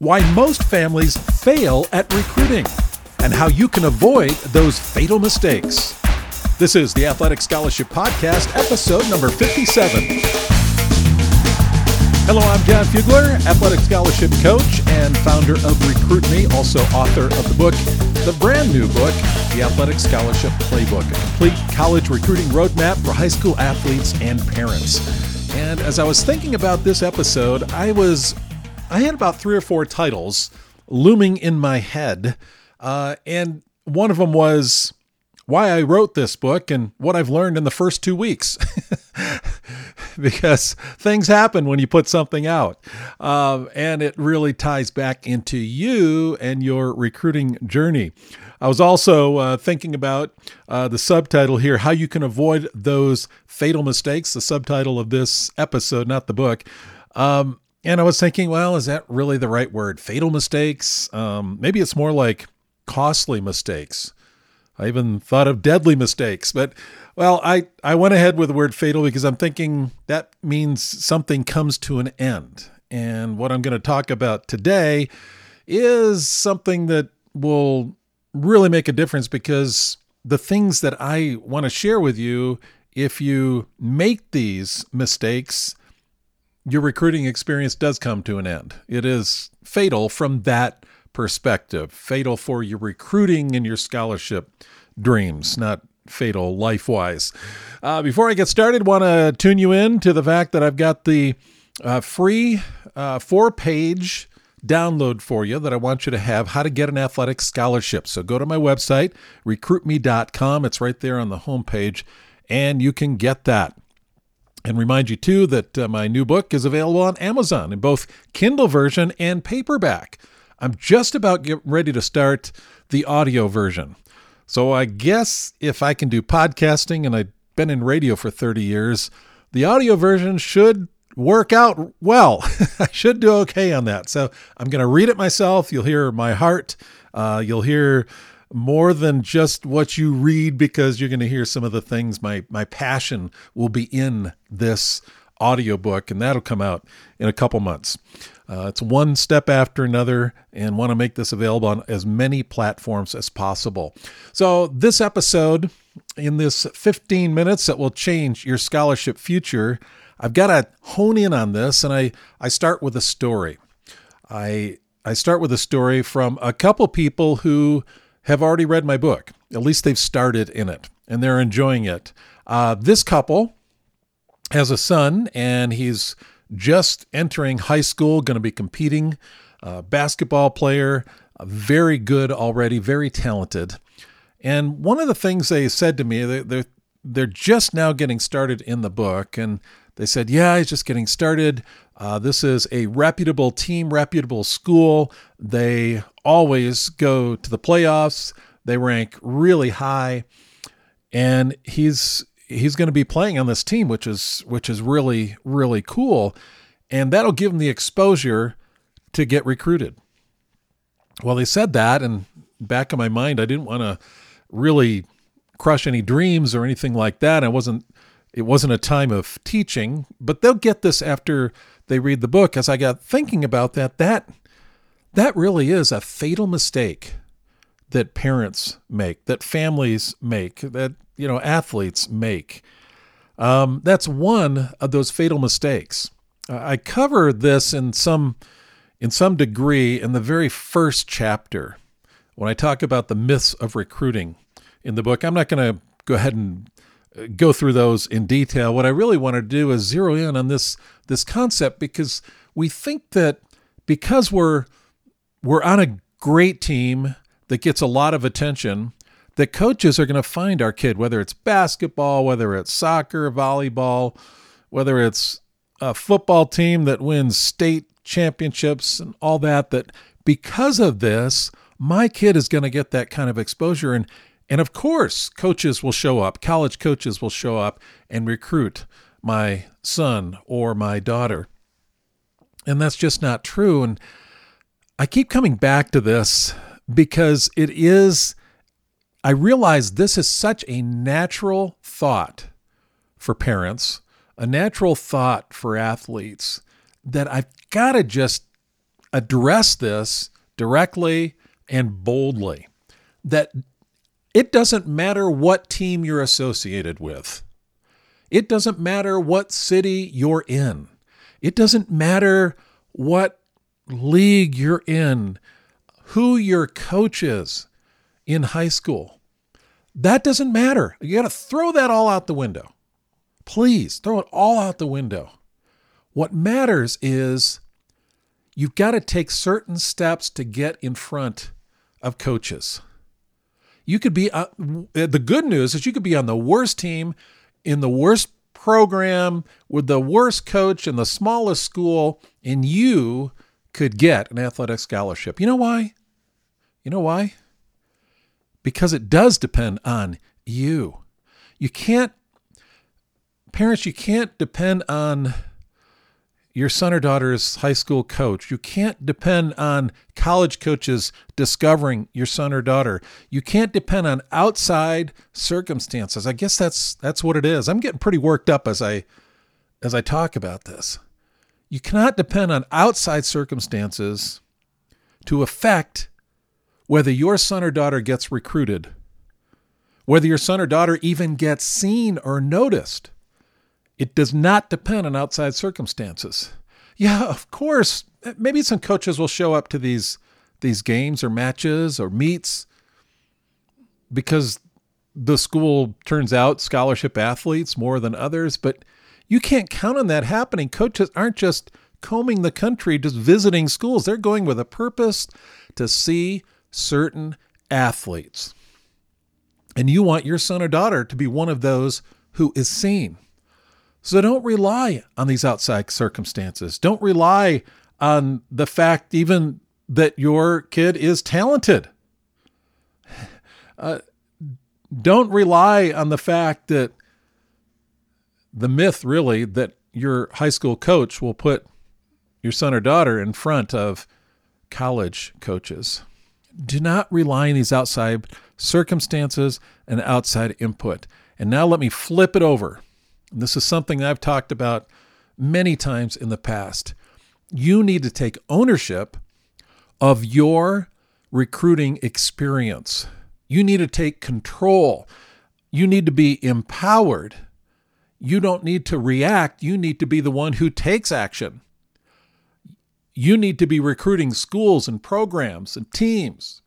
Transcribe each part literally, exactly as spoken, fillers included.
why most families fail at recruiting, and how you can avoid those fatal mistakes. This is the Athletic Scholarship Podcast, episode number fifty-seven. Hello, I'm John Fugler, Athletic Scholarship Coach and founder of RecruitMe, also author of the book, the brand new book, The Athletic Scholarship Playbook, a complete college recruiting roadmap for high school athletes and parents. And as I was thinking about this episode, I was, I had about three or four titles looming in my head. Uh, and one of them was why I wrote this book and what I've learned in the first two weeks. Because things happen when you put something out. Um, and it really ties back into you and your recruiting journey. I was also uh, thinking about uh, the subtitle here, how you can avoid those fatal mistakes, the subtitle of this episode, not the book. Um, and I was thinking, well, is that really the right word? Fatal mistakes? Um, maybe it's more like costly mistakes. I even thought of deadly mistakes, but well, I, I went ahead with the word fatal because I'm thinking that means something comes to an end. And what I'm going to talk about today is something that will really make a difference, because the things that I want to share with you, if you make these mistakes, your recruiting experience does come to an end. It is fatal from that perspective, fatal for your recruiting and your scholarship dreams, not fatal life-wise. Uh, before I get started, want to tune you in to the fact that I've got the uh, free uh, four-page download for you that I want you to have, how to get an athletic scholarship. So go to my website, recruit me dot com. It's right there on the homepage, and you can get that. And remind you, too, that uh, my new book is available on Amazon in both Kindle version and paperback. I'm just about get ready to start the audio version. So I guess if I can do podcasting, and I've been in radio for thirty years, the audio version should work out well. I should do okay on that. So I'm going to read it myself. You'll hear my heart. Uh, you'll hear more than just what you read, because you're going to hear some of the things, my, my passion will be in this audiobook, and that'll come out in a couple months. Uh, it's one step after another, and want to make this available on as many platforms as possible. So this episode, in this fifteen minutes that will change your scholarship future, I've got to hone in on this, and I, I start with a story. I I start with a story from a couple people who have already read my book. At least they've started in it, and they're enjoying it. Uh, this couple has a son, and he's just entering high school, going to be competing, uh, basketball player, uh, very good already, very talented. And one of the things they said to me, they're, they're, they're just now getting started in the book, and they said, yeah, he's just getting started. Uh, this is a reputable team, reputable school. They always go to the playoffs. They rank really high, and he's he's going to be playing on this team, which is which is really, really cool. And that'll give him the exposure to get recruited. Well, they said that, and back in my mind, I didn't want to really crush any dreams or anything like that. I wasn't, it wasn't a time of teaching, but they'll get this after they read the book. As I got thinking about that, that, that really is a fatal mistake that parents make, that families make, that you know, athletes make. Um, that's one of those fatal mistakes. Uh, I cover this in some, in some degree in the very first chapter when I talk about the myths of recruiting in the book. I'm not going to go ahead and go through those in detail. What I really want to do is zero in on this, this concept, because we think that because we're, we're on a great team that gets a lot of attention, that coaches are going to find our kid, whether it's basketball, whether it's soccer, volleyball, whether it's a football team that wins state championships and all that, that because of this, my kid is going to get that kind of exposure. And, and of course, coaches will show up, college coaches will show up and recruit my son or my daughter. And that's just not true. And I keep coming back to this because it is, I realize this is such a natural thought for parents, a natural thought for athletes, that I've got to just, address this directly and boldly, that it doesn't matter what team you're associated with. It doesn't matter what city you're in. It doesn't matter what league you're in, who your coach is in high school. That doesn't matter. You got to throw that all out the window. Please throw it all out the window. What matters is you've got to take certain steps to get in front of coaches. You could be, uh, the good news is you could be on the worst team in the worst program with the worst coach in the smallest school, and you could get an athletic scholarship. You know why? You know why? Because it does depend on you. You can't, parents, you can't depend on your son or daughter's high school coach. You can't depend on college coaches discovering your son or daughter. You can't depend on outside circumstances. I guess that's that's what it is. I'm getting pretty worked up as I as I talk about this. You cannot depend on outside circumstances to affect whether your son or daughter gets recruited, whether your son or daughter even gets seen or noticed. It does not depend on outside circumstances. Yeah, of course, maybe some coaches will show up to these, these games or matches or meets because the school turns out scholarship athletes more than others, but you can't count on that happening. Coaches aren't just combing the country, just visiting schools. They're going with a purpose to see certain athletes. And you want your son or daughter to be one of those who is seen. So don't rely on these outside circumstances. Don't rely on the fact even that your kid is talented. Uh, don't rely on the fact that the myth really that your high school coach will put your son or daughter in front of college coaches. Do not rely on these outside circumstances and outside input. And now let me flip it over. This is something I've talked about many times in the past. You need to take ownership of your recruiting experience. You need to take control. You need to be empowered. You don't need to react. You need to be the one who takes action. You need to be recruiting schools and programs and teams.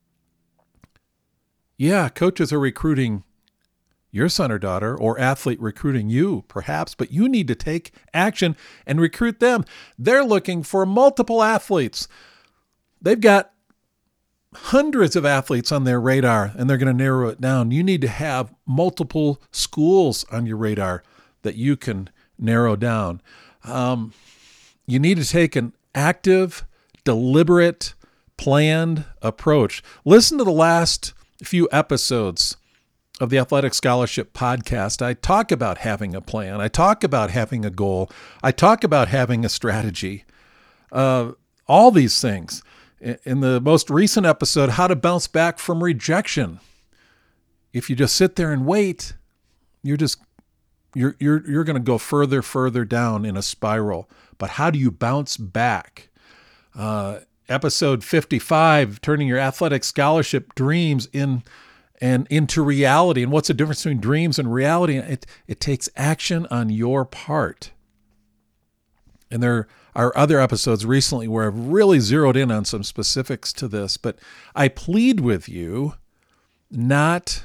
Yeah, coaches are recruiting your son or daughter, or athlete recruiting you, perhaps, but you need to take action and recruit them. They're looking for multiple athletes. They've got hundreds of athletes on their radar, and they're going to narrow it down. You need to have multiple schools on your radar that you can narrow down. Um, you need to take an active, deliberate, planned approach. Listen to the last few episodes of the Athletic Scholarship Podcast. I talk about having a plan. I talk about having a goal. I talk about having a strategy. Uh, all these things. In the most recent episode, how to bounce back from rejection. If you just sit there and wait, you're just you're you're you're going to go further, further down in a spiral. But how do you bounce back? Uh, episode fifty-five, turning your athletic scholarship dreams in and into reality. And what's the difference between dreams and reality? It it takes action on your part. And there are other episodes recently where I've really zeroed in on some specifics to this, but I plead with you not,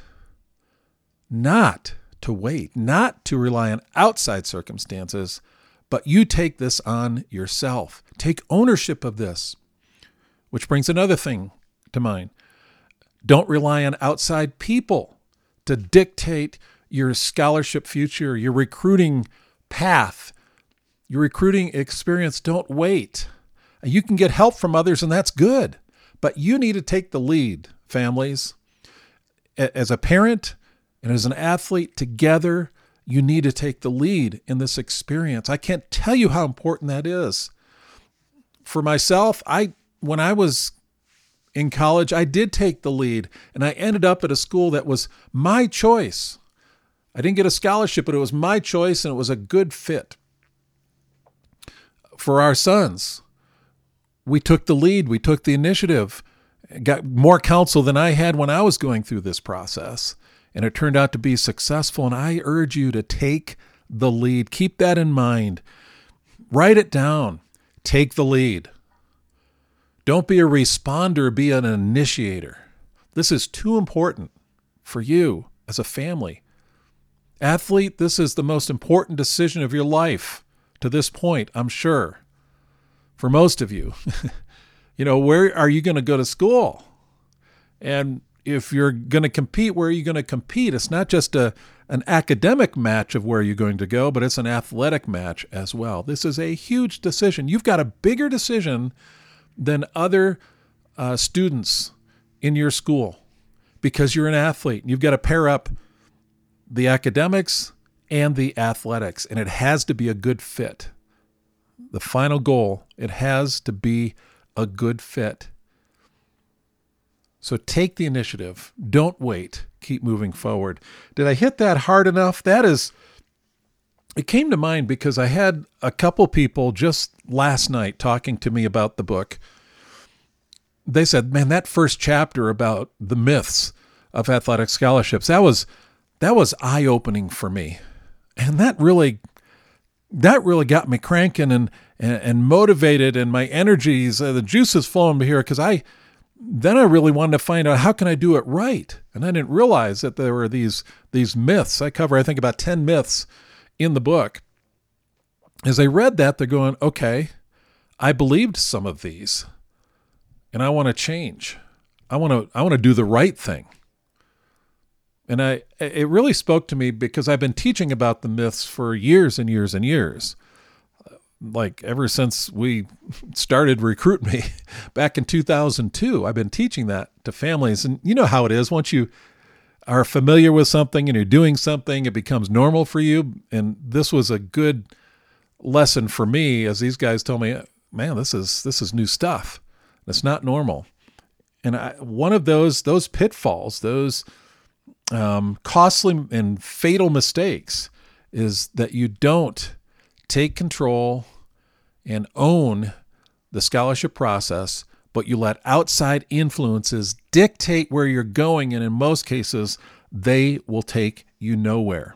not to wait, not to rely on outside circumstances, but you take this on yourself. Take ownership of this, which brings another thing to mind. Don't rely on outside people to dictate your scholarship future, your recruiting path, your recruiting experience. Don't wait. You can get help from others, and that's good. But you need to take the lead, families. As a parent and as an athlete together, you need to take the lead in this experience. I can't tell you how important that is. For myself, I when I was in college, I did take the lead, and I ended up at a school that was my choice. I didn't get a scholarship, but it was my choice, and it was a good fit for our sons. we took the lead. We took the initiative, got more counsel than I had when I was going through this process. And it turned out to be successful. And I urge you to take the lead. Keep that in mind. Write it down. Take the lead. Don't be a responder, be an initiator. This is too important for you as a family. Athlete, this is the most important decision of your life to this point, I'm sure. For most of you, you know, where are you going to go to school? And if you're going to compete, where are you going to compete? It's not just a an academic match of where you're going to go, but it's an athletic match as well. This is a huge decision. You've got a bigger decision than other uh, students in your school because you're an athlete. You've got to pair up the academics and the athletics, and it has to be a good fit. The final goal, it has to be a good fit. So take the initiative. Don't wait. Keep moving forward. Did I hit that hard enough? That is, it came to mind because I had a couple people just last night talking to me about the book. They said, man, that first chapter about the myths of athletic scholarships, that was that was eye-opening for me. And that really that really got me cranking and and, and motivated, and my energies, uh, the juices flowing here, because I then I really wanted to find out, how can I do it right? And I didn't realize that there were these these myths. I cover, I think, about ten myths in the book. As I read that, they're going, okay, I believed some of these, and I want to change. I want to I want to do the right thing. And I it really spoke to me because I've been teaching about the myths for years and years and years. Like ever since we started Recruit Me back in two thousand two, I've been teaching that to families. And you know how it is. Once you are familiar with something and you're doing something, it becomes normal for you. And this was a good lesson for me, as these guys told me, man, this is this is new stuff. It's not normal. And I, one of those those pitfalls, those um, costly and fatal mistakes, is that you don't take control and own the scholarship process, but you let outside influences dictate where you're going, and in most cases, they will take you nowhere.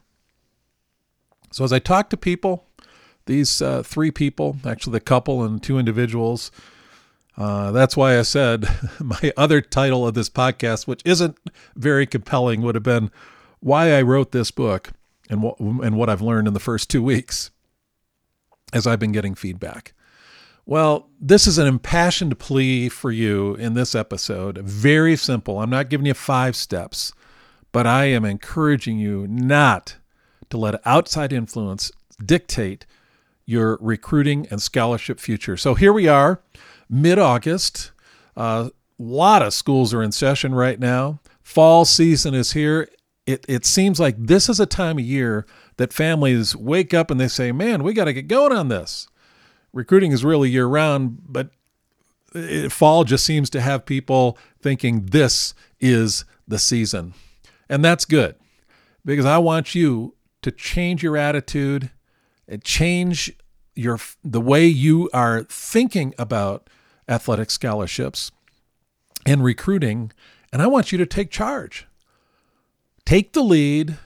So as I talk to people, these uh, three people, actually the couple and two individuals, uh, that's why I said my other title of this podcast, which isn't very compelling, would have been why I wrote this book and what, and what I've learned in the first two weeks. As I've been getting feedback. Well, this is an impassioned plea for you in this episode. Very simple. I'm not giving you five steps, but I am encouraging you not to let outside influence dictate your recruiting and scholarship future. So here we are, mid-August. A uh, lot of schools are in session right now. Fall season is here. It, it seems like this is a time of year that families wake up and they say, man, we got to get going on this. Recruiting is really year round, but it, fall just seems to have people thinking this is the season. And that's good, because I want you to change your attitude and change your the way you are thinking about athletic scholarships and recruiting. And I want you to take charge. Take the lead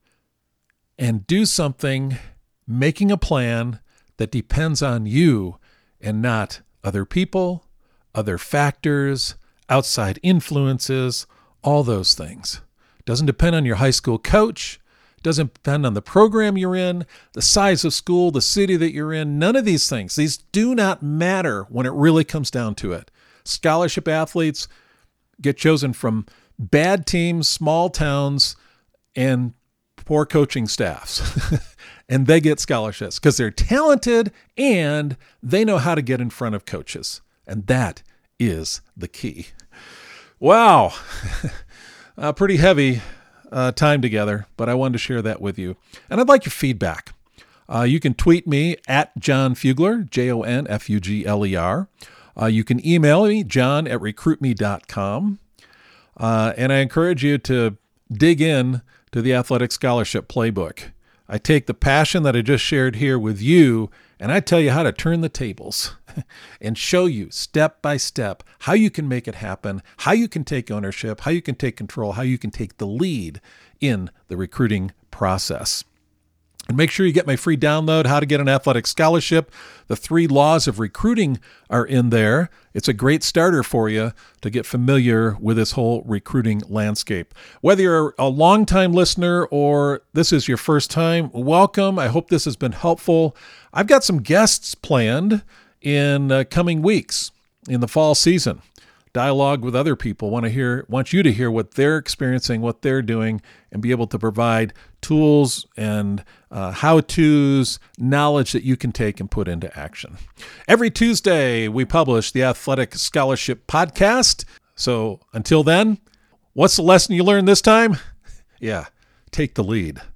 and do something, making a plan that depends on you and not other people, other factors, outside influences, all those things. Doesn't depend on your high school coach, doesn't depend on the program you're in, the size of school, the city that you're in, none of these things. These do not matter when it really comes down to it. Scholarship athletes get chosen from bad teams, small towns, and poor coaching staffs. And they get scholarships because they're talented and they know how to get in front of coaches. And that is the key. Wow. uh, pretty heavy uh, time together, but I wanted to share that with you. And I'd like your feedback. Uh, you can tweet me at John Fugler, J O N F U G L E R. Uh, you can email me, john at recruit me dot com. Uh, and I encourage you to dig in to the Athletic Scholarship Playbook. I take the passion that I just shared here with you, and I tell you how to turn the tables and show you step by step how you can make it happen, how you can take ownership, how you can take control, how you can take the lead in the recruiting process. And make sure you get my free download, How to Get an Athletic Scholarship. The three laws of recruiting are in there. It's a great starter for you to get familiar with this whole recruiting landscape. Whether you're a longtime listener or this is your first time, welcome. I hope this has been helpful. I've got some guests planned in uh, coming weeks in the fall season. Dialogue with other people. Want to hear, want you to hear what they're experiencing, what they're doing, and be able to provide tools and uh, how-tos, knowledge that you can take and put into action. Every Tuesday, we publish the Athletic Scholarship Podcast. So until then, what's the lesson you learned this time? Yeah, take the lead.